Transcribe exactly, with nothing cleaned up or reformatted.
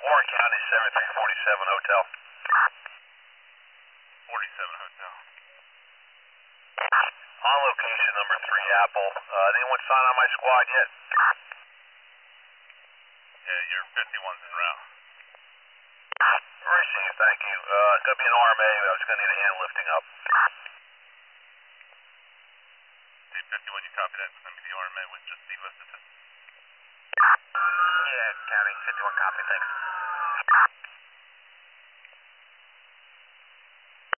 Warren County, seven three four seven Hotel. forty-seven Hotel. On location, number three Apple. Uh, anyone sign on my squad yet? Yeah, your fifty-one's en route. Received, thank you. Uh, it's going to be an R M A. I was going to need a hand lifting up. Hey, fifty-one, you copy that? It's going to be the R M A with just the lift assist. Yeah, County, fifty-one copy, thanks.